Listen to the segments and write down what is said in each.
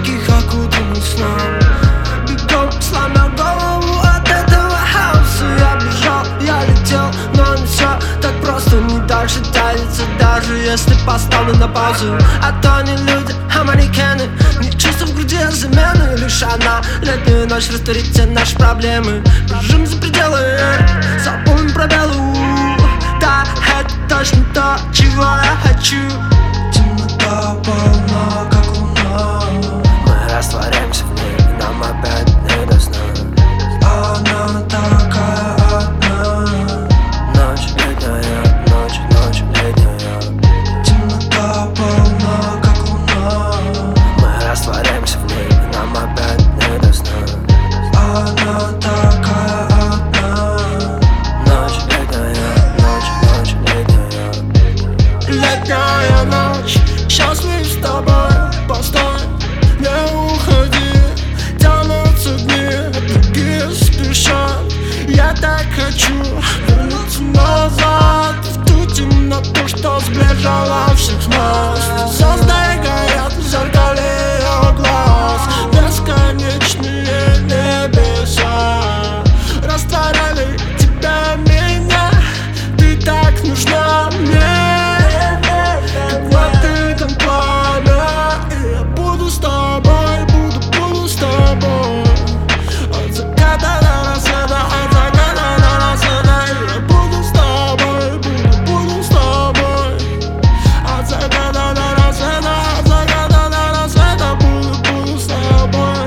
таких окутанных сном. Бегом, сломя голову от этого хаоса. Я бежал, я летел, но не все так просто. Не дальше тянется, даже если поставлю на паузу. А то не люди, а манекены. Не чувства в груди, а замены. Лишь одна летняя ночь растворит все наши проблемы. Бежим за пределы, заполним пробелы. Да, это точно то, чего я хочу. Темнота полна, как луна. Мы растворяемся в ней, и нам опять не до сна. Она такая одна. Ночь летняя, ночь, ночь летняя. Темнота полна, как луна. Мы растворяемся в ней, и нам опять не до сна. Она такая одна. Ночь летняя, ночь, ночь летняя. Летняя ночь, счастлив с тобой. Постой, не уходи. Тянутся дни, другие спешат. Я так хочу вернуться назад в ту темноту, что сближала всех нас. Звезды горят в зеркале ее глаз. Бесконечные небеса растворяли тебя, меня. Ты так нужна мне, как в открытом пламя. И я буду с тобой, буду с тобой. От заката до рассвета, от заката до рассвета. И я буду с тобой, буду с тобой. От заката до рассвета, от заката до рассвета. Буду с тобой.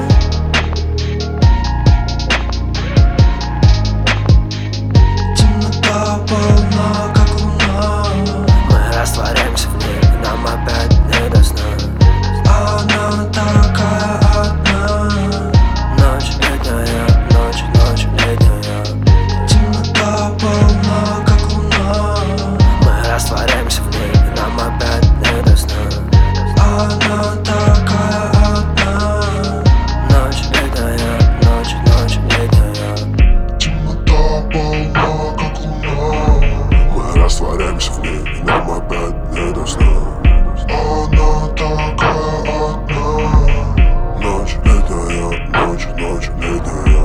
Темнота полна, как луна. Мы растворяемся в ней, и нам опять не до сна. Она такая одна. Ночь летняя, ночь, ночь летняя. Темнота полна, как луна. Мы растворяемся в ней, и нам опять не до сна. Она такая одна. Ночь летняя, ночь, ночь летняя. Темнота полна, как луна. Мы растворяемся в ней, и нам опять не до сна. Она такая одна. Ночь летняя, ночь, ночь летняя.